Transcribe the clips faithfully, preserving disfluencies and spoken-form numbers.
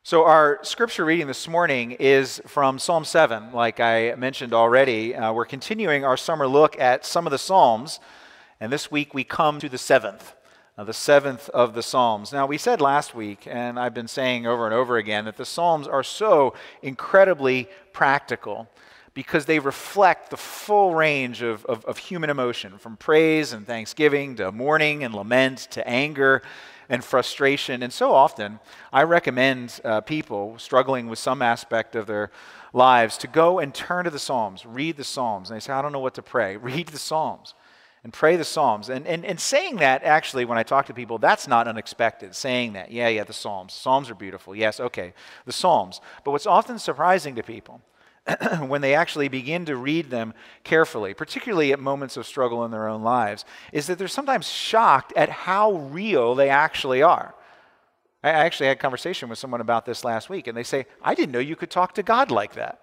So our scripture reading this morning is from Psalm seven, like I mentioned already. Uh, we're continuing our summer look at some of the Psalms, and this week we come to the seventh, uh, the seventh of the Psalms. Now, we said last week, and I've been saying over and over again, that the Psalms are so incredibly practical because they reflect the full range of, of, of human emotion, from praise and thanksgiving to mourning and lament to anger and frustration. And so often, I recommend uh, people struggling with some aspect of their lives to go and turn to the Psalms, read the Psalms. And they say, I don't know what to pray. Read the Psalms and pray the Psalms. And, and, and saying that, actually, when I talk to people, that's not unexpected, saying that. Yeah, yeah, the Psalms. Psalms are beautiful. Yes, okay, the Psalms. But what's often surprising to people when they actually begin to read them carefully, particularly at moments of struggle in their own lives, is that they're sometimes shocked at how real they actually are. I actually had a conversation with someone about this last week, and they say, I didn't know you could talk to God like that.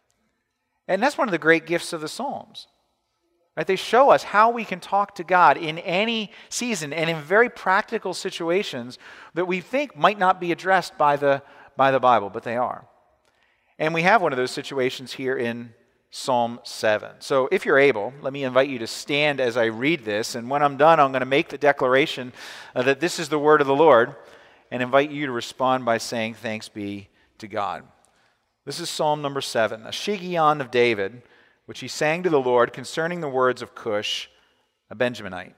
And that's one of the great gifts of the Psalms. Right? They show us how we can talk to God in any season and in very practical situations that we think might not be addressed by the, by the Bible, but they are. And we have one of those situations here in Psalm seven. So if you're able, let me invite you to stand as I read this. And when I'm done, I'm going to make the declaration uh, that this is the word of the Lord and invite you to respond by saying, thanks be to God. This is Psalm number seven, a Shiggaion of David, which he sang to the Lord concerning the words of Cush, a Benjaminite.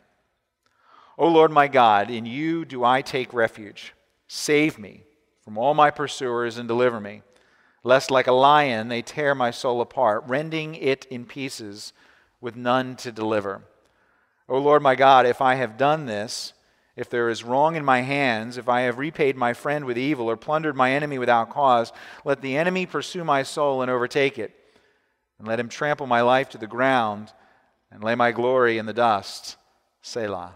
O Lord my God, in you do I take refuge. Save me from all my pursuers and deliver me, lest like a lion they tear my soul apart, rending it in pieces with none to deliver. O Lord my God, if I have done this, if there is wrong in my hands, if I have repaid my friend with evil or plundered my enemy without cause, let the enemy pursue my soul and overtake it, and let him trample my life to the ground and lay my glory in the dust. Selah.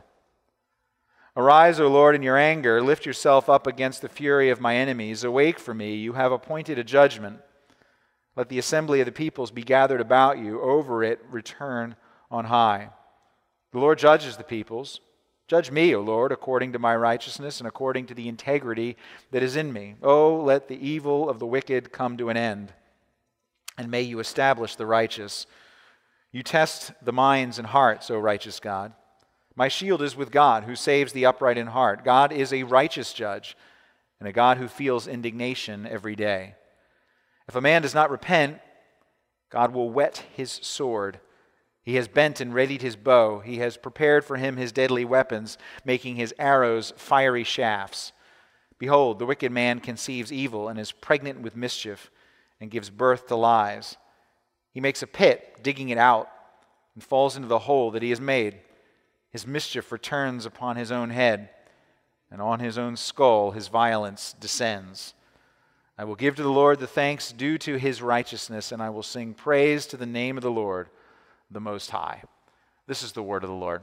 Arise, O Lord, in your anger. Lift yourself up against the fury of my enemies. Awake for me. You have appointed a judgment. Let the assembly of the peoples be gathered about you. Over it return on high. The Lord judges the peoples. Judge me, O Lord, according to my righteousness and according to the integrity that is in me. Oh, let the evil of the wicked come to an end, and may you establish the righteous. You test the minds and hearts, O righteous God. My shield is with God, who saves the upright in heart. God is a righteous judge, and a God who feels indignation every day. If a man does not repent, God will whet his sword. He has bent and readied his bow. He has prepared for him his deadly weapons, making his arrows fiery shafts. Behold, the wicked man conceives evil and is pregnant with mischief and gives birth to lies. He makes a pit, digging it out, and falls into the hole that he has made. His mischief returns upon his own head, and on his own skull his violence descends. I will give to the Lord the thanks due to his righteousness, and I will sing praise to the name of the Lord, the Most High. This is the word of the Lord.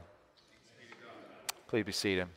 Please be seated.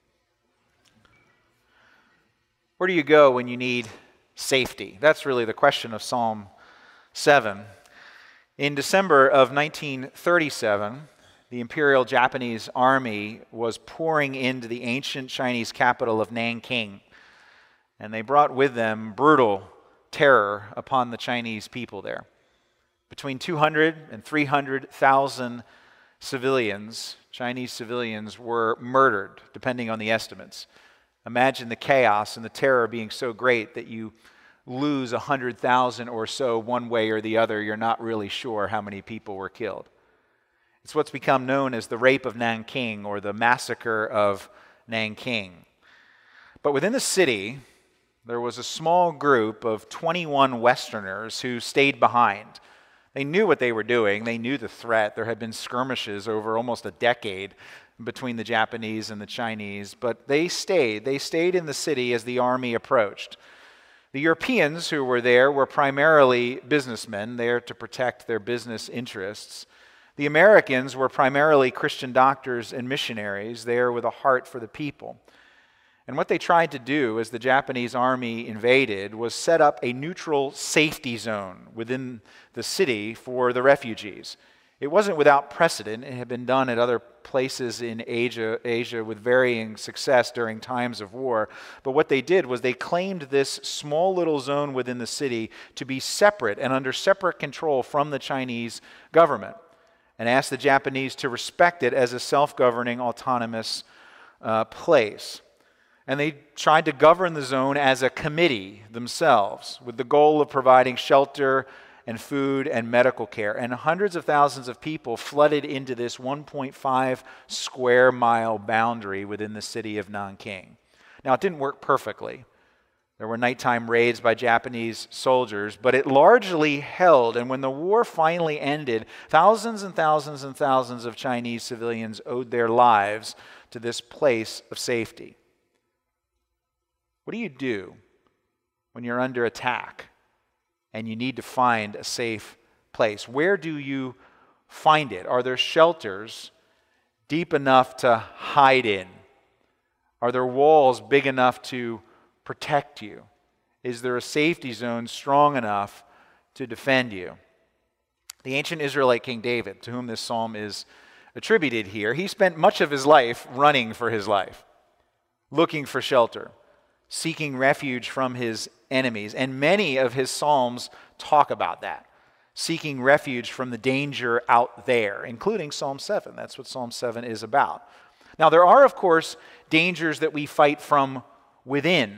Where do you go when you need safety? That's really the question of Psalm seven. In December of nineteen thirty-seven, the Imperial Japanese Army was pouring into the ancient Chinese capital of Nanking, and they brought with them brutal terror upon the Chinese people there. Between two hundred and three hundred thousand civilians, Chinese civilians, were murdered, depending on the estimates. Imagine the chaos and the terror being so great that you lose one hundred thousand or so one way or the other. You're not really sure how many people were killed. It's what's become known as the Rape of Nanking, or the Massacre of Nanking. But within the city, there was a small group of twenty-one Westerners who stayed behind. They knew what they were doing. They knew the threat. There had been skirmishes over almost a decade between the Japanese and the Chinese, but they stayed. They stayed in the city as the army approached. The Europeans who were there were primarily businessmen, there to protect their business interests. The Americans were primarily Christian doctors and missionaries, there with a heart for the people. And what they tried to do as the Japanese army invaded was set up a neutral safety zone within the city for the refugees. It wasn't without precedent. It had been done at other places in Asia, Asia with varying success during times of war. But what they did was they claimed this small little zone within the city to be separate and under separate control from the Chinese government, and asked the Japanese to respect it as a self-governing, autonomous uh, place. And they tried to govern the zone as a committee themselves, with the goal of providing shelter and food and medical care. And hundreds of thousands of people flooded into this one point five square mile boundary within the city of Nanking. Now, it didn't work perfectly. There were nighttime raids by Japanese soldiers, but it largely held. And when the war finally ended, thousands and thousands and thousands of Chinese civilians owed their lives to this place of safety. What do you do when you're under attack and you need to find a safe place? Where do you find it? Are there shelters deep enough to hide in? Are there walls big enough to protect you? Is there a safety zone strong enough to defend you? The ancient Israelite King David, to whom this psalm is attributed here, he spent much of his life running for his life, looking for shelter, seeking refuge from his enemies. And many of his psalms talk about that, seeking refuge from the danger out there, including Psalm seven. That's what Psalm seven is about. Now, there are, of course, dangers that we fight from within.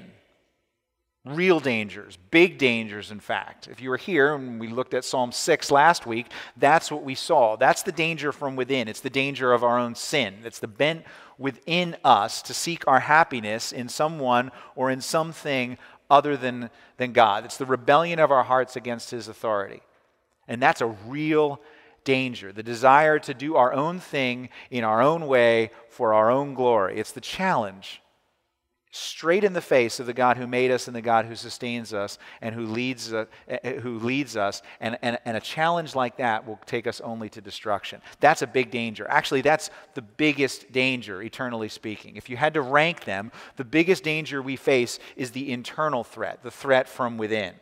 Real dangers, big dangers, in fact. If you were here and we looked at Psalm six last week, that's what we saw. That's the danger from within. It's the danger of our own sin. It's the bent within us to seek our happiness in someone or in something other than, than God. It's the rebellion of our hearts against His authority. And that's a real danger, the desire to do our own thing in our own way for our own glory. It's the challenge straight in the face of the God who made us and the God who sustains us and who leads, uh, who leads us. And, and, and a challenge like that will take us only to destruction. That's a big danger. Actually, that's the biggest danger, eternally speaking. If you had to rank them, the biggest danger we face is the internal threat, the threat from within.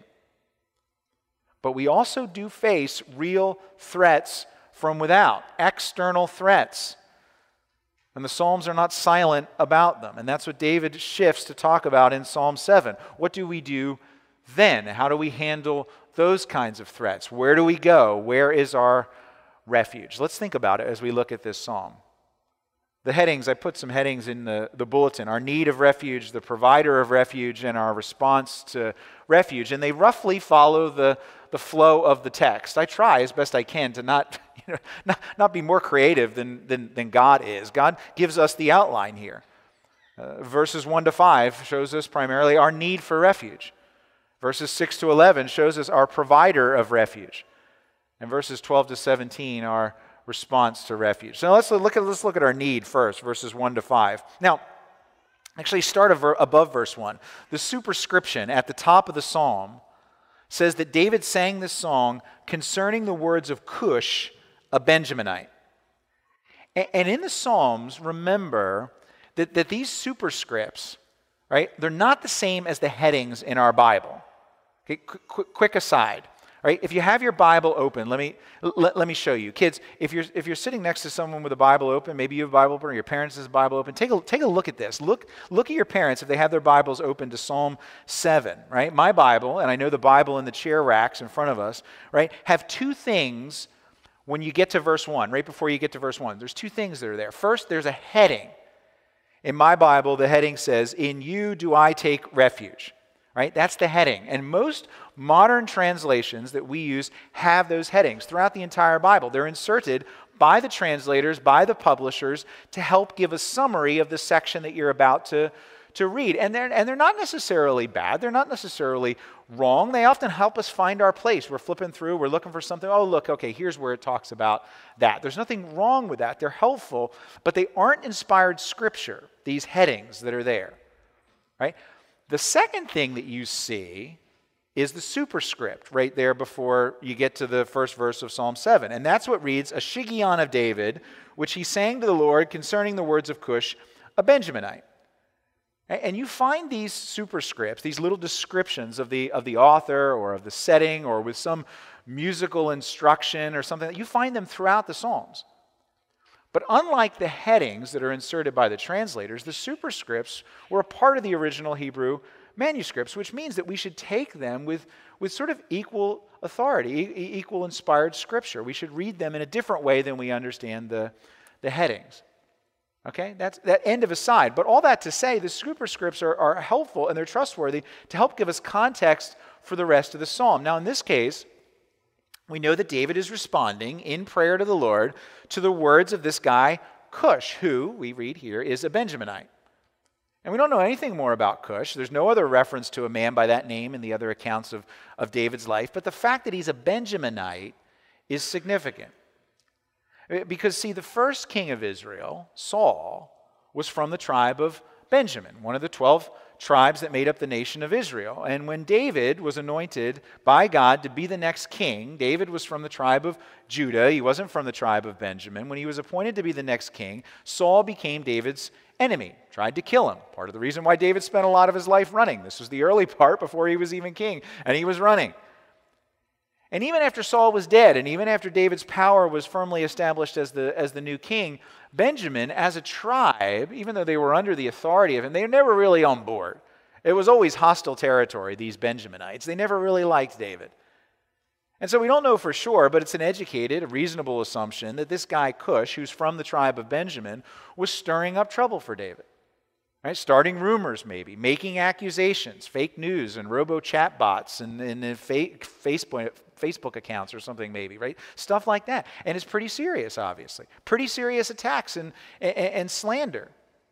But we also do face real threats from without, external threats. And the Psalms are not silent about them. And that's what David shifts to talk about in Psalm seven. What do we do then? How do we handle those kinds of threats? Where do we go? Where is our refuge? Let's think about it as we look at this psalm. The headings, I put some headings in the, the bulletin. Our need of refuge, the provider of refuge, and our response to refuge. And they roughly follow the, the flow of the text. I try as best I can to not, you know, not, not be more creative than, than, than God is. God gives us the outline here. Uh, verses one to five shows us primarily our need for refuge. Verses six to eleven shows us our provider of refuge. And verses twelve to seventeen are response to refuge. So let's look at let's look at our need first, verses one to five. Now, actually start above verse one. The superscription at the top of the psalm says that David sang this song concerning the words of Cush, a Benjaminite. And in the Psalms, remember that, that these superscripts, right, they're not the same as the headings in our Bible. Okay, quick, quick aside. Right? If you have your Bible open, let me let, let me show you. Kids, if you're if you're sitting next to someone with a Bible open, maybe you have a Bible open or your parents has a Bible open, take a take a look at this. Look look at your parents if they have their Bibles open to Psalm seven, right? My Bible, and I know the Bible in the chair racks in front of us, right, have two things when you get to verse one, right before you get to verse one. There's two things that are there. First, there's a heading. In my Bible, the heading says, "In you do I take refuge." Right? That's the heading. And most modern translations that we use have those headings throughout the entire Bible. They're inserted by the translators, by the publishers, to help give a summary of the section that you're about to, to read. And they're, and they're not necessarily bad. They're not necessarily wrong. They often help us find our place. We're flipping through. We're looking for something. Oh, look, okay, here's where it talks about that. There's nothing wrong with that. They're helpful, but they aren't inspired scripture, these headings that are there. Right? The second thing that you see is the superscript right there before you get to the first verse of Psalm seven. And that's what reads, "A Shiggaion of David, which he sang to the Lord concerning the words of Cush, a Benjaminite." And you find these superscripts, these little descriptions of the, of the author or of the setting or with some musical instruction or something, you find them throughout the Psalms. But unlike the headings that are inserted by the translators, the superscripts were a part of the original Hebrew manuscripts, which means that we should take them with, with sort of equal authority, e- equal inspired scripture. We should read them in a different way than we understand the, the headings. Okay, that's that end of aside. But all that to say, the superscripts are, are helpful and they're trustworthy to help give us context for the rest of the psalm. Now, in this case, we know that David is responding in prayer to the Lord to the words of this guy, Cush, who, we read here, is a Benjaminite. And we don't know anything more about Cush. There's no other reference to a man by that name in the other accounts of, of David's life. But the fact that he's a Benjaminite is significant. Because, see, the first king of Israel, Saul, was from the tribe of Benjamin, one of the twelve tribes that made up the nation of Israel. And when David was anointed by God to be the next king, David was from the tribe of Judah. He wasn't from the tribe of Benjamin. When he was appointed to be the next king, Saul became David's enemy, tried to kill him. Part of the reason why David spent a lot of his life running. This was the early part before he was even king, and he was running. And even after Saul was dead, and even after David's power was firmly established as the, as the new king, Benjamin, as a tribe, even though they were under the authority of him, they were never really on board. It was always hostile territory, these Benjaminites. They never really liked David. And so we don't know for sure, but it's an educated, a reasonable assumption that this guy Cush, who's from the tribe of Benjamin, was stirring up trouble for David. Right? Starting rumors maybe, making accusations, fake news and robo-chat bots and, and fake Facebook, Facebook accounts or something maybe, right? Stuff like that. And it's pretty serious, obviously. Pretty serious attacks and, and, and slander.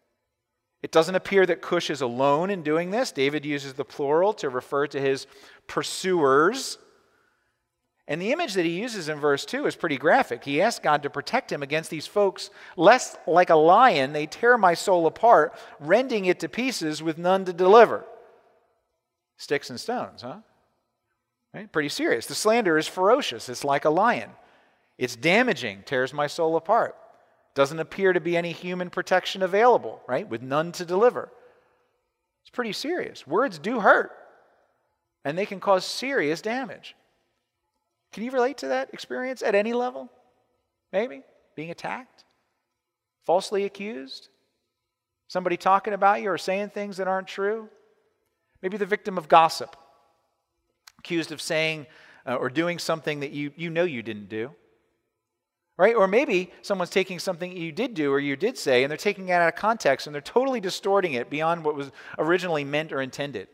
It doesn't appear that Cush is alone in doing this. David uses the plural to refer to his pursuers. And the image that he uses in verse two is pretty graphic. He asks God to protect him against these folks, lest like a lion they tear my soul apart, rending it to pieces with none to deliver. Sticks and stones, huh? Right? Pretty serious. The slander is ferocious. It's like a lion. It's damaging, tears my soul apart. Doesn't appear to be any human protection available, right? With none to deliver. It's pretty serious. Words do hurt, and they can cause serious damage. Can you relate to that experience at any level? Maybe? Being attacked? Falsely accused? Somebody talking about you or saying things that aren't true? Maybe the victim of gossip. Accused of saying uh, or doing something that you, you know you didn't do. Right? Or maybe someone's taking something you did do or you did say and they're taking it out of context and they're totally distorting it beyond what was originally meant or intended.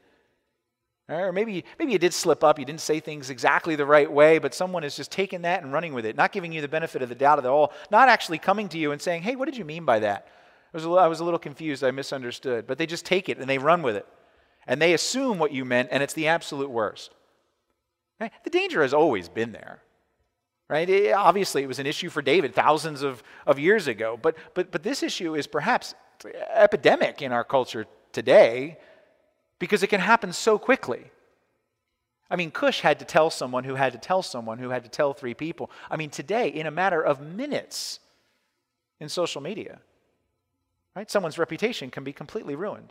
Or maybe, maybe you did slip up, you didn't say things exactly the right way, but someone is just taking that and running with it, not giving you the benefit of the doubt at all, not actually coming to you and saying, hey, what did you mean by that? I was a little, I was a little confused, I misunderstood. But they just take it and they run with it. And they assume what you meant, and it's the absolute worst. Right? The danger has always been there. Right? It, obviously, it was an issue for David thousands of, of years ago, but, but, but this issue is perhaps epidemic in our culture today, because it can happen so quickly. I mean, Cush had to tell someone who had to tell someone who had to tell three people. I mean, today, in a matter of minutes in social media, right, someone's reputation can be completely ruined.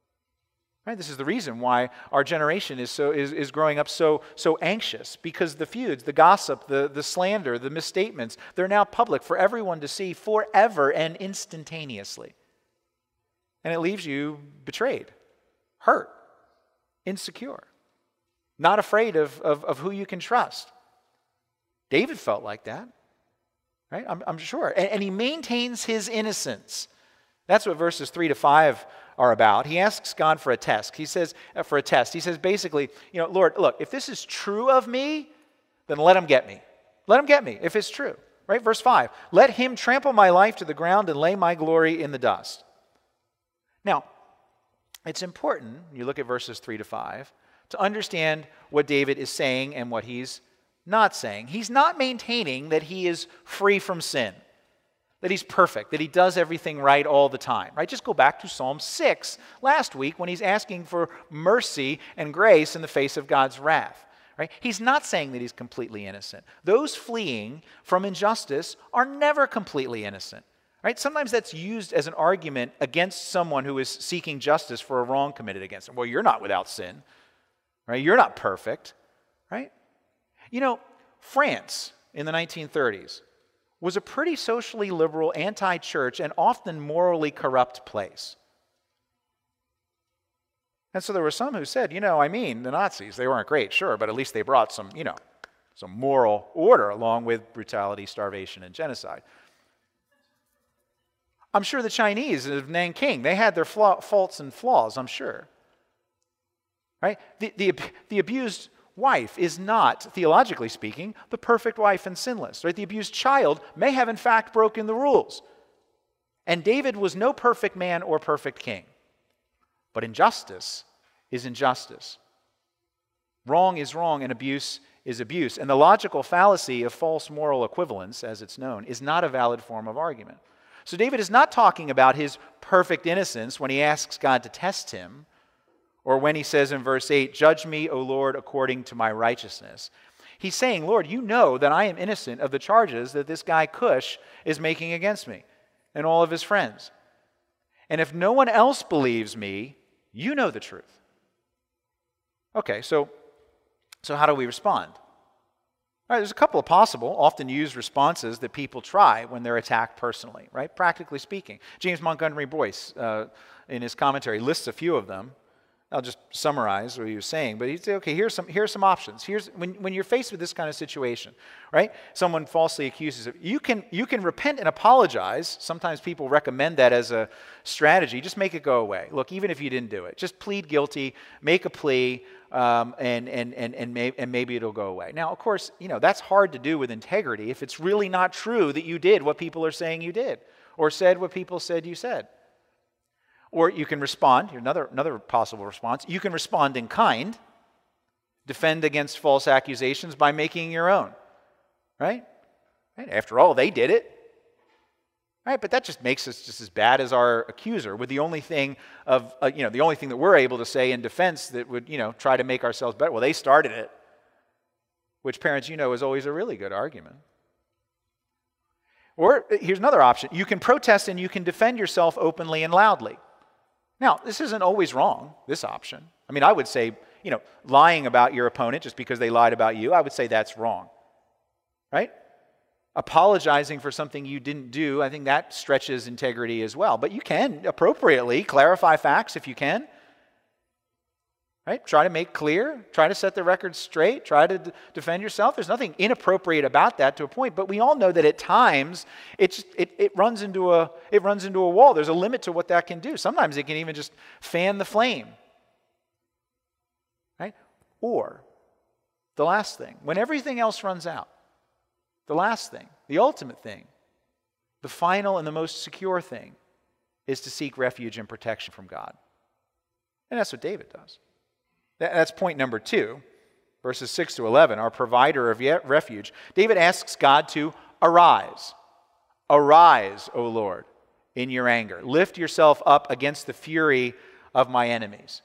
Right? This is the reason why our generation is so is, is growing up so so anxious, because the feuds, the gossip, the, the slander, the misstatements, they're now public for everyone to see forever and instantaneously. And it leaves you betrayed, hurt, insecure, not afraid of, of, of who you can trust. David felt like that, right? I'm, I'm sure. And, and he maintains his innocence. That's what verses three to five are about. He asks God for a test. He says, uh, for a test. He says basically, you know, Lord, look, if this is true of me, then let him get me. Let him get me if it's true. Right? Verse five, let him trample my life to the ground and lay my glory in the dust. Now, it's important, you look at verses three to five, to understand what David is saying and what he's not saying. He's not maintaining that he is free from sin, that he's perfect, that he does everything right all the time. Right? Just go back to Psalm six last week when he's asking for mercy and grace in the face of God's wrath. Right? He's not saying that he's completely innocent. Those fleeing from injustice are never completely innocent. Right? Sometimes that's used as an argument against someone who is seeking justice for a wrong committed against them. Well, you're not without sin. Right? You're not perfect. Right? You know, France in the nineteen thirties was a pretty socially liberal, anti-church, and often morally corrupt place. And so there were some who said, you know, I mean, the Nazis, they weren't great, sure, but at least they brought some, you know, some moral order along with brutality, starvation, and genocide. I'm sure the Chinese of Nanking, they had their flaw, faults and flaws, I'm sure. Right? The, the, the abused wife is not, theologically speaking, the perfect wife and sinless. Right? The abused child may have in fact broken the rules. And David was no perfect man or perfect king. But injustice is injustice. Wrong is wrong and abuse is abuse. And the logical fallacy of false moral equivalence, as it's known, is not a valid form of argument. So David is not talking about his perfect innocence when he asks God to test him, or when he says in verse eight, "Judge me, O Lord, according to my righteousness." He's saying, Lord, you know that I am innocent of the charges that this guy Cush is making against me and all of his friends. And if no one else believes me, you know the truth. Okay, so, so how do we respond? All right, there's a couple of possible, often used responses that people try when they're attacked personally, right? Practically speaking. James Montgomery Boyce, uh, in his commentary, lists a few of them. I'll just summarize what he was saying, but he'd say, okay, here's some, here's some options. Here's, when, when you're faced with this kind of situation, right? Someone falsely accuses you. You can, you can repent and apologize. Sometimes people recommend that as a strategy. Just make it go away. Look, even if you didn't do it, just plead guilty, make a plea, um, and, and, and, and, may, and maybe it'll go away. Now, of course, you know, that's hard to do with integrity if it's really not true that you did what people are saying you did, or said what people said you said. Or you can respond, another, another possible response, you can respond in kind, defend against false accusations by making your own, right? right? After all, they did it, right? But that just makes us just as bad as our accuser, with the only thing of, uh, you know, the only thing that we're able to say in defense that would, you know, try to make ourselves better. Well, they started it, which parents, you know, is always a really good argument. Or here's another option. You can protest and you can defend yourself openly and loudly. Now, this isn't always wrong, this option. I mean, I would say, you know, lying about your opponent just because they lied about you, I would say that's wrong, right? Apologizing for something you didn't do, I think that stretches integrity as well. But you can appropriately clarify facts if you can, right? Try to make clear, try to set the record straight, try to d- defend yourself. There's nothing inappropriate about that to a point, but we all know that at times it's, it, it, runs into a, it runs into a wall. There's a limit to what that can do. Sometimes it can even just fan the flame, right? Or the last thing, when everything else runs out, the last thing, the ultimate thing, the final and the most secure thing is to seek refuge and protection from God. And that's what David does. That's point number two, verses six to eleven, our provider of refuge. David asks God to arise. Arise, O Lord, in your anger. Lift yourself up against the fury of my enemies.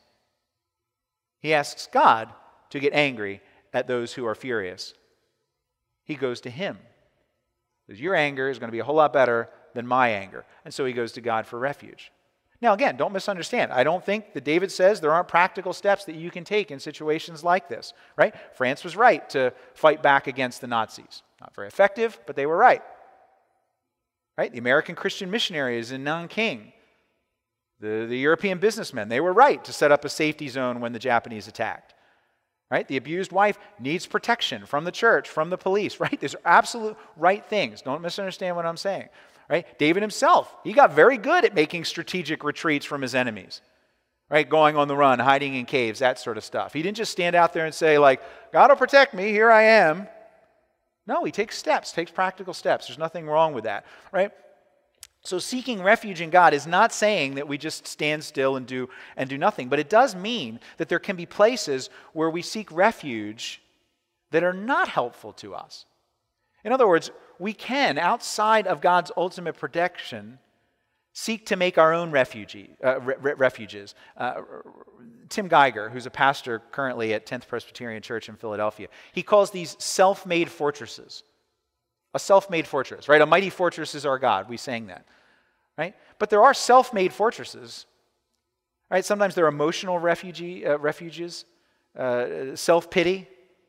He asks God to get angry at those who are furious. He goes to him. Because your anger is going to be a whole lot better than my anger. And so he goes to God for refuge. Now, again, don't misunderstand. I don't think that David says there aren't practical steps that you can take in situations like this, right? France was right to fight back against the Nazis. Not very effective, but they were right. Right? The American Christian missionaries in Nanking, the, the European businessmen, they were right to set up a safety zone when the Japanese attacked. Right? The abused wife needs protection from the church, from the police, right? These are absolute right things. Don't misunderstand what I'm saying. Right? David himself, he got very good at making strategic retreats from his enemies, right? Going on the run, hiding in caves, that sort of stuff. He didn't just stand out there and say, like, God will protect me, here I am. No, he takes steps, takes practical steps. There's nothing wrong with that, right? So seeking refuge in God is not saying that we just stand still and do, and do nothing, but it does mean that there can be places where we seek refuge that are not helpful to us. In other words, we can, outside of God's ultimate protection, seek to make our own refugee, uh, re- refuges. Uh, Tim Geiger, who's a pastor currently at tenth Presbyterian Church in Philadelphia, he calls these self-made fortresses. A self-made fortress, right? A mighty fortress is our God. We sang that. right? But there are self-made fortresses, right? Sometimes they're emotional refugee, uh, refuges, uh, self-pity.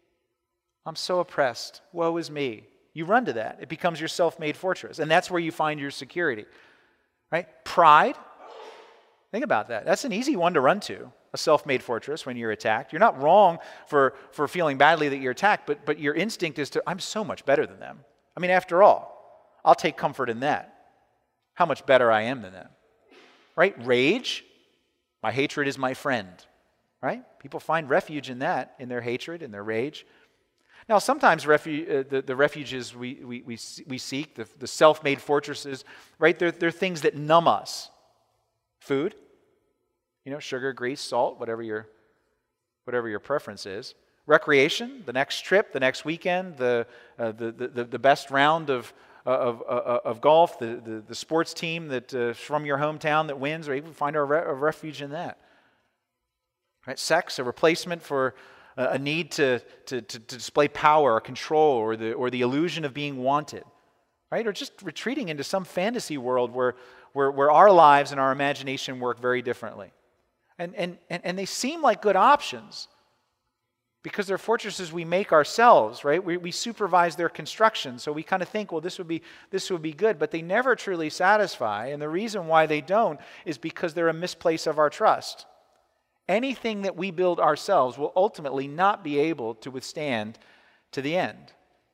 I'm so oppressed. Woe is me. You run to that. It becomes your self-made fortress, and that's where you find your security, right? Pride. Think about that. That's an easy one to run to, a self-made fortress when you're attacked. You're not wrong for, for feeling badly that you're attacked, but, but your instinct is to, I'm so much better than them. I mean, after all, I'll take comfort in that. How much better I am than them. Right? Rage. My hatred is my friend. Right? People find refuge in that, in their hatred, in their rage. Now, sometimes refu- uh, the, the refuges we, we, we, we seek, the, the self-made fortresses, right, they're, they're things that numb us. Food, you know, sugar, grease, salt, whatever your, whatever your preference is. Recreation, the next trip, the next weekend, the, uh, the, the, the best round of, of, of, of golf, the, the, the sports team that uh, from your hometown that wins, or even find our re- a refuge in that. Right? Sex, a replacement for a need to, to, to, to display power or control or the, or the illusion of being wanted, right? Or just retreating into some fantasy world where, where, where our lives and our imagination work very differently. And, and, and, and they seem like good options because they're fortresses we make ourselves, right? We, we supervise their construction, so we kind of think, well, this would be, this would be good, but they never truly satisfy, and the reason why they don't is because they're a misplace of our trust. Anything that we build ourselves will ultimately not be able to withstand to the end.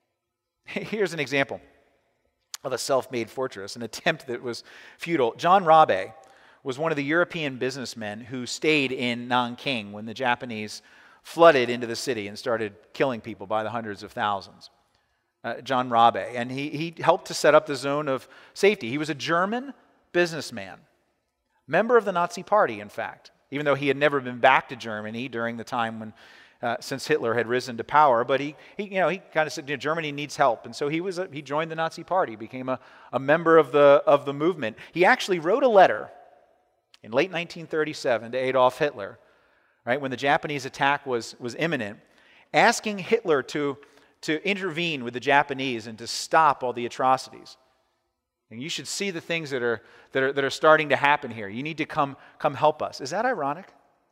Here's an example of a self-made fortress, an attempt that was futile. John Rabe was one of the European businessmen who stayed in Nanking when the Japanese flooded into the city and started killing people by the hundreds of thousands. Uh, John Rabe, and he, he helped to set up the zone of safety. He was a German businessman, member of the Nazi Party, in fact, even though he had never been back to Germany during the time when, uh, since Hitler had risen to power. But he, he you know, he kind of said, you know, Germany needs help, and so he was, a, he joined the Nazi Party, became a, a member of the of the movement. He actually wrote a letter in late nineteen thirty-seven to Adolf Hitler, right when the Japanese attack was was imminent, asking Hitler to to intervene with the Japanese and to stop all the atrocities. And you should see the things that are, that are that are starting to happen here. You need to come, come help us. Is that ironic?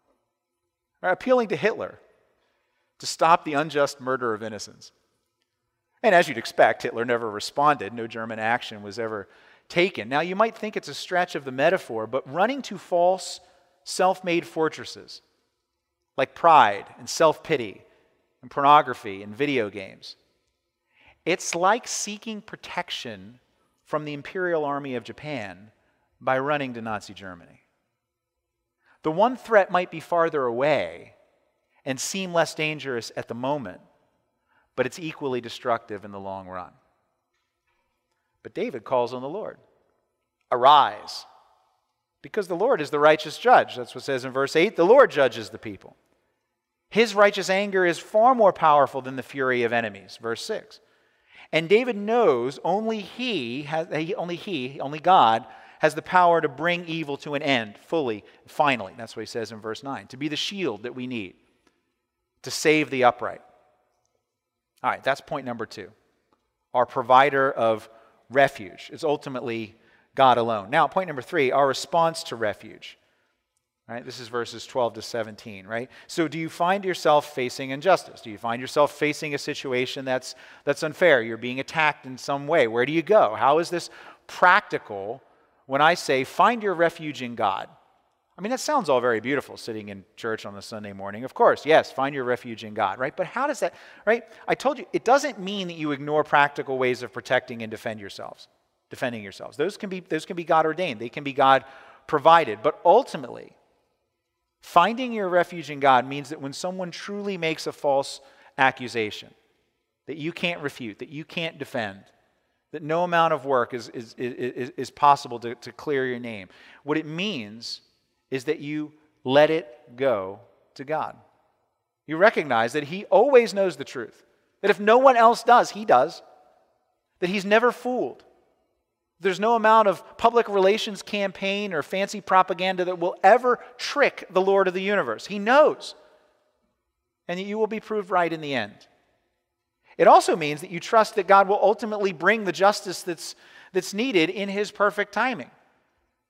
Right, appealing to Hitler to stop the unjust murder of innocents. And as you'd expect, Hitler never responded. No German action was ever taken. Now, you might think it's a stretch of the metaphor, but running to false, self-made fortresses like pride and self-pity and pornography and video games, it's like seeking protection from the Imperial Army of Japan by running to Nazi Germany. The one threat might be farther away and seem less dangerous at the moment, but it's equally destructive in the long run. But David calls on the Lord. Arise, because the Lord is the righteous judge. That's what it says in verse eight. The Lord judges the people. His righteous anger is far more powerful than the fury of enemies. Verse six. And David knows only he, has, only he, only God, has the power to bring evil to an end, fully, finally. That's what he says in verse nine. To be the shield that we need to save the upright. All right, that's point number two. Our provider of refuge is ultimately God alone. Now, point number three, our response to refuge. Right? This is verses twelve to seventeen, right? So do you find yourself facing injustice? Do you find yourself facing a situation that's, that's unfair? You're being attacked in some way. Where do you go? How is this practical when I say find your refuge in God? I mean, that sounds all very beautiful, sitting in church on a Sunday morning. Of course, yes, find your refuge in God, right? But how does that, right? I told you, it doesn't mean that you ignore practical ways of protecting and defend yourselves, defending yourselves. Those can be, those can be God ordained. They can be God provided. But ultimately, finding your refuge in God means that when someone truly makes a false accusation that you can't refute, that you can't defend, that no amount of work is, is, is, is possible to, to clear your name, what it means is that you let it go to God. You recognize that He always knows the truth, that if no one else does, He does, that He's never fooled. There's no amount of public relations campaign or fancy propaganda that will ever trick the Lord of the universe. He knows. And that you will be proved right in the end. It also means that you trust that God will ultimately bring the justice that's, that's needed in His perfect timing.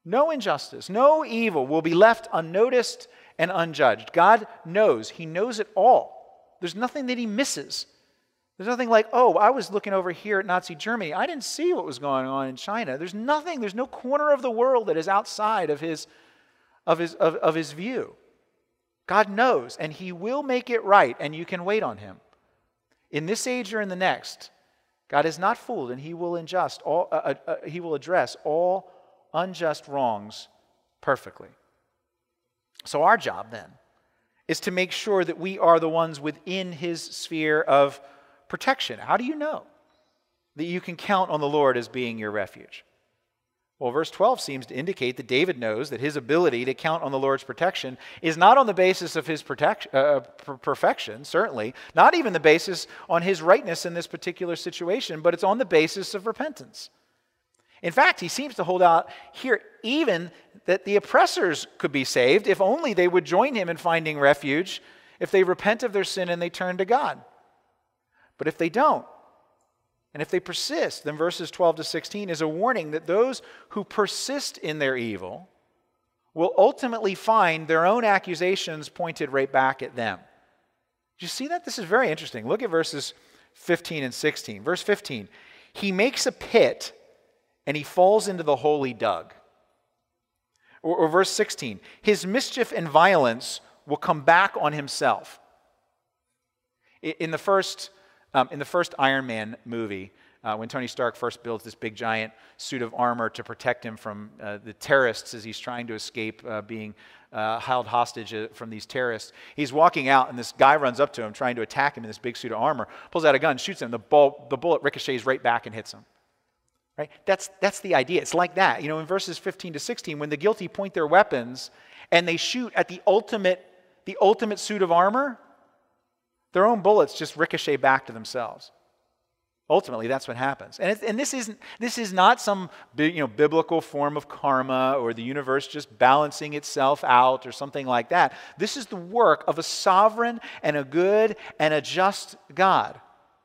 No injustice, no evil will be left unnoticed and unjudged. God knows. He knows it all. There's nothing that he misses. There's nothing like, oh, I was looking over here at Nazi Germany. I didn't see what was going on in China. There's nothing, there's no corner of the world that is outside of his, of his, of, of his view. God knows, and he will make it right, and you can wait on him. In this age or in the next, God is not fooled, and he will unjust all, uh, uh, he will address all unjust wrongs perfectly. So our job then is to make sure that we are the ones within his sphere of protection. How do you know that you can count on the Lord as being your refuge? Well, verse twelve seems to indicate that David knows that his ability to count on the Lord's protection is not on the basis of his protection, uh, perfection, certainly, not even the basis on his rightness in this particular situation, but it's on the basis of repentance. In fact, he seems to hold out here even that the oppressors could be saved if only they would join him in finding refuge, if they repent of their sin and they turn to God. But if they don't, and if they persist, then verses twelve to sixteen is a warning that those who persist in their evil will ultimately find their own accusations pointed right back at them. Do you see that? This is very interesting. Look at verses fifteen and sixteen. Verse fifteen, he makes a pit and he falls into the hole he dug. Or, or verse sixteen, his mischief and violence will come back on himself. In the first, um, in the first Iron Man movie, uh, when Tony Stark first builds this big giant suit of armor to protect him from uh, the terrorists as he's trying to escape uh, being uh, held hostage uh, from these terrorists, he's walking out and this guy runs up to him trying to attack him in this big suit of armor, pulls out a gun, shoots him, the, ball, the bullet ricochets right back and hits him. Right? That's, that's the idea. It's like that. You know, in verses fifteen to sixteen, when the guilty point their weapons and they shoot at the ultimate, the ultimate suit of armor, their own bullets just ricochet back to themselves. Ultimately, that's what happens. And, it, and this, isn't, this is not some you know, biblical form of karma or the universe just balancing itself out or something like that. This is the work of a sovereign and a good and a just God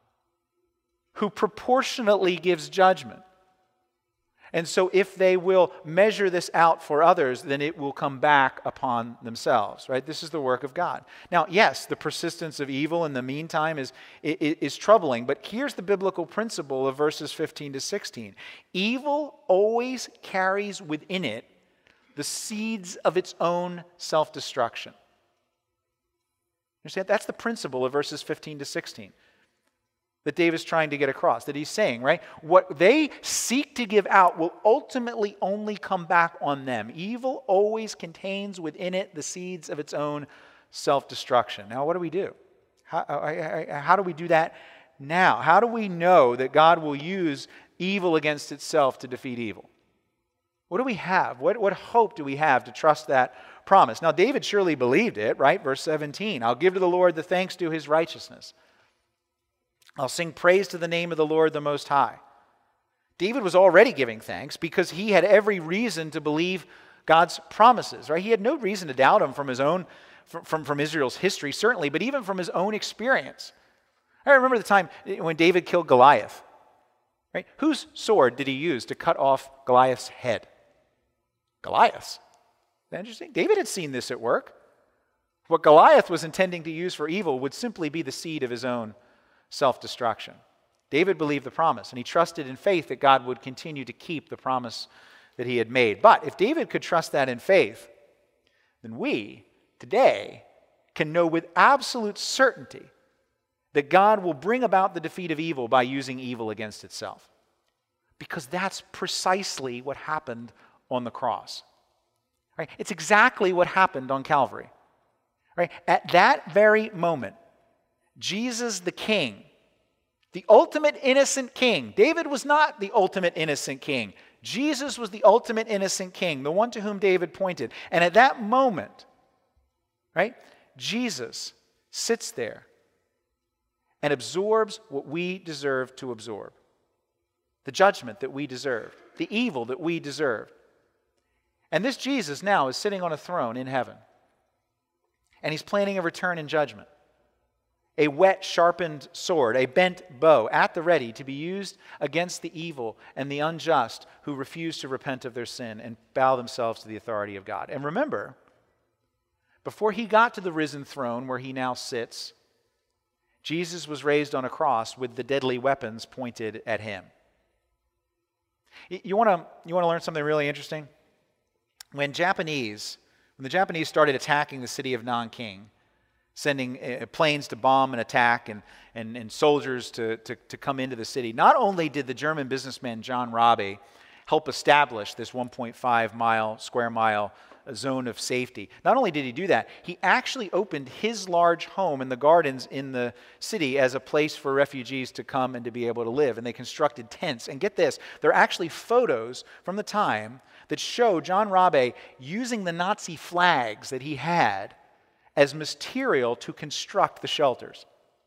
who proportionately gives judgment. And so if they will measure this out for others, then it will come back upon themselves, right? This is the work of God. Now, yes, the persistence of evil in the meantime is, is, is troubling, but here's the biblical principle of verses fifteen to sixteen. Evil always carries within it the seeds of its own self-destruction. You understand? That's the principle of verses fifteen to sixteen. That David's trying to get across, that he's saying, right? What they seek to give out will ultimately only come back on them. Evil always contains within it the seeds of its own self-destruction. Now, what do we do? How, how do we do that now? How do we know that God will use evil against itself to defeat evil? What do we have? What, what hope do we have to trust that promise? Now, David surely believed it, right? Verse seventeen, I'll give to the Lord the thanks due his righteousness. I'll sing praise to the name of the Lord the Most High. David was already giving thanks because he had every reason to believe God's promises, right? He had no reason to doubt him from his own, from, from, from Israel's history, certainly, but even from his own experience. I remember the time when David killed Goliath, right? Whose sword did he use to cut off Goliath's head? Goliath's. Isn't that interesting? David had seen this at work. What Goliath was intending to use for evil would simply be the seed of his own self-destruction. David believed the promise, and he trusted in faith that God would continue to keep the promise that he had made. But if David could trust that in faith, then we, today, can know with absolute certainty that God will bring about the defeat of evil by using evil against itself. Because that's precisely what happened on the cross. Right? It's exactly what happened on Calvary. Right? At that very moment, Jesus the King, the ultimate innocent king. David was not the ultimate innocent king. Jesus was the ultimate innocent king, the one to whom David pointed. And at that moment, right, Jesus sits there and absorbs what we deserve to absorb. The judgment that we deserved, the evil that we deserved. And this Jesus now is sitting on a throne in heaven. And he's planning a return in judgment. a whet, sharpened sword, a bent bow at the ready to be used against the evil and the unjust who refuse to repent of their sin and bow themselves to the authority of God. And remember, before he got to the risen throne where he now sits, Jesus was raised on a cross with the deadly weapons pointed at him. You want to you want to learn something really interesting? When Japanese, when the Japanese started attacking the city of Nanking, sending uh, planes to bomb and attack and, and, and soldiers to, to, to come into the city, not only did the German businessman John Rabe help establish this one point five mile, square mile zone of safety, not only did he do that, he actually opened his large home in the gardens in the city as a place for refugees to come and to be able to live. And they constructed tents. And get this, there are actually photos from the time that show John Rabe using the Nazi flags that he had as material to construct the shelters.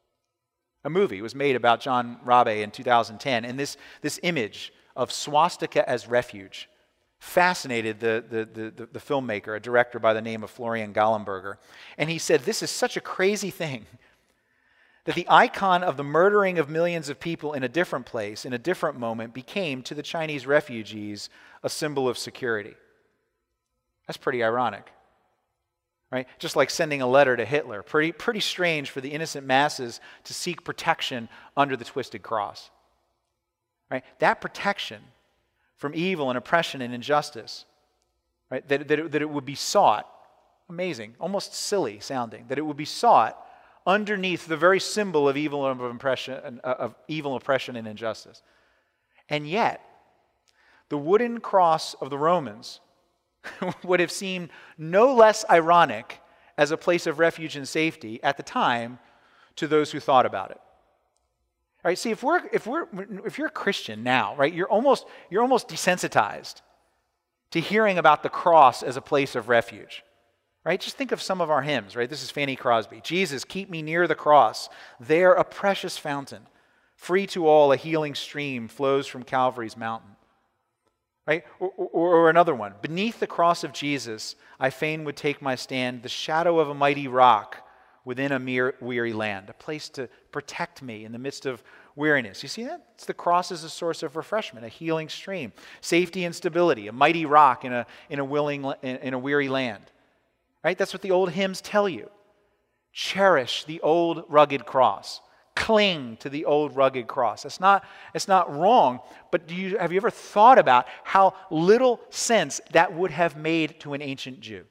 A movie was made about John Rabe in two thousand ten, and this, this image of swastika as refuge fascinated the, the, the, the filmmaker, a director by the name of Florian Gallenberger. And he said, this is such a crazy thing that the icon of the murdering of millions of people in a different place, in a different moment, became to the Chinese refugees a symbol of security. That's pretty ironic. Right? Just like sending a letter to Hitler. Pretty, pretty strange for the innocent masses to seek protection under the twisted cross. Right? That protection from evil and oppression and injustice, right? That, that, it, that it would be sought, amazing, almost silly sounding, that it would be sought underneath the very symbol of evil and oppression, of evil, oppression, and injustice. And yet, the wooden cross of the Romans would have seemed no less ironic as a place of refuge and safety at the time to those who thought about it. All right, see, if we're if we're if you're a Christian now, right, you're almost you're almost desensitized to hearing about the cross as a place of refuge. Right? Just think of some of our hymns, right? This is Fanny Crosby. Jesus, keep me near the cross. There a precious fountain, free to all, a healing stream flows from Calvary's mountain. Right? Or, or, or another one. Beneath the cross of Jesus, I fain would take my stand, the shadow of a mighty rock within a mere weary land, a place to protect me in the midst of weariness. You see that? It's the cross as a source of refreshment, a healing stream, safety and stability, a mighty rock in a in a willing in, in a weary land. Right? That's what the old hymns tell you. Cherish the old rugged cross. Cling to the old rugged cross. That's not, it's not wrong, but do you, have you ever thought about how little sense that would have made to an ancient Jew?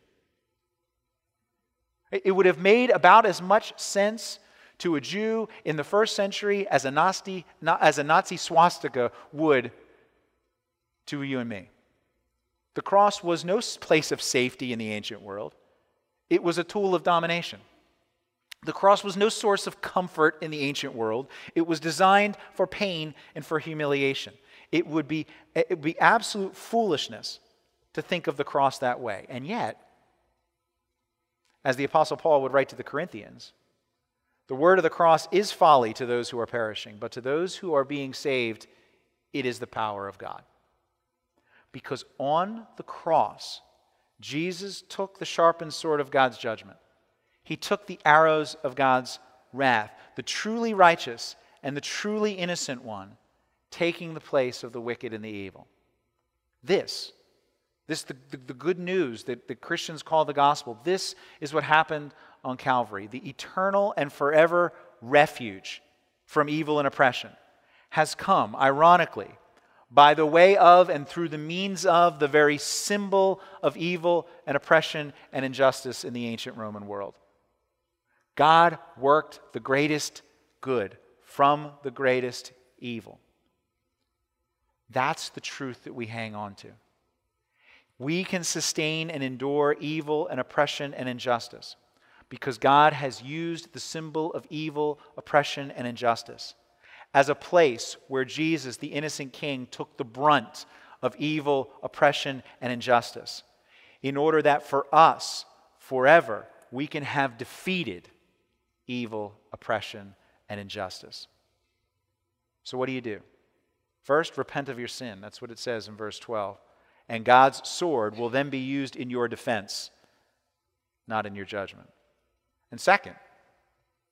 It would have made about as much sense to a Jew in the first century as a Nazi, as a Nazi swastika would to you and me. The cross was no place of safety in the ancient world. It was a tool of domination. The cross was no source of comfort in the ancient world. It was designed for pain and for humiliation. It would be, it would be absolute foolishness to think of the cross that way. And yet, as the Apostle Paul would write to the Corinthians, the word of the cross is folly to those who are perishing, but to those who are being saved, it is the power of God. Because on the cross, Jesus took the sharpened sword of God's judgment. He took the arrows of God's wrath, the truly righteous and the truly innocent one, taking the place of the wicked and the evil. This, this the, the, the good news that the Christians call the gospel, this is what happened on Calvary. The eternal and forever refuge from evil and oppression has come, ironically, by the way of and through the means of the very symbol of evil and oppression and injustice in the ancient Roman world. God worked the greatest good from the greatest evil. That's the truth that we hang on to. We can sustain and endure evil and oppression and injustice because God has used the symbol of evil, oppression, and injustice as a place where Jesus, the innocent King, took the brunt of evil, oppression, and injustice in order that for us, forever, we can have defeated evil, oppression, and injustice. So what do you do? First, repent of your sin. That's what it says in verse twelve. And God's sword will then be used in your defense, not in your judgment. And second,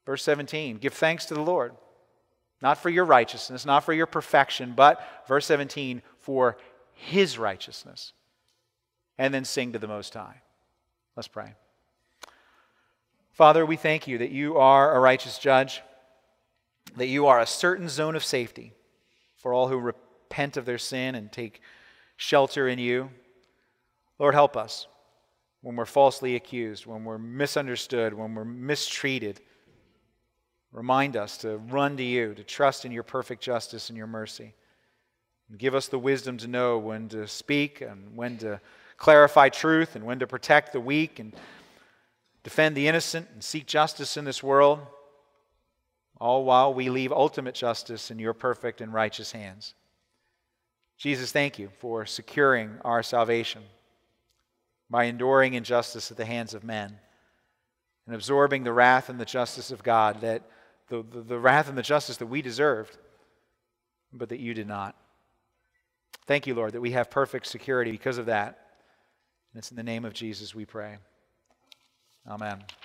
Verse seventeen, give thanks to the Lord, not for your righteousness, not for your perfection, but, verse seventeen, for His righteousness. And then sing to the Most High. Let's pray. Father, we thank you that you are a righteous judge, that you are a certain zone of safety for all who repent of their sin and take shelter in you. Lord, help us when we're falsely accused, when we're misunderstood, when we're mistreated. Remind us to run to you, to trust in your perfect justice and your mercy. And give us the wisdom to know when to speak and when to clarify truth and when to protect the weak and defend the innocent and seek justice in this world, all while we leave ultimate justice in your perfect and righteous hands. Jesus, thank you for securing our salvation by enduring injustice at the hands of men and absorbing the wrath and the justice of God, that the, the, the wrath and the justice that we deserved, but that you did not. Thank you, Lord, that we have perfect security because of that. And it's in the name of Jesus we pray. Amen.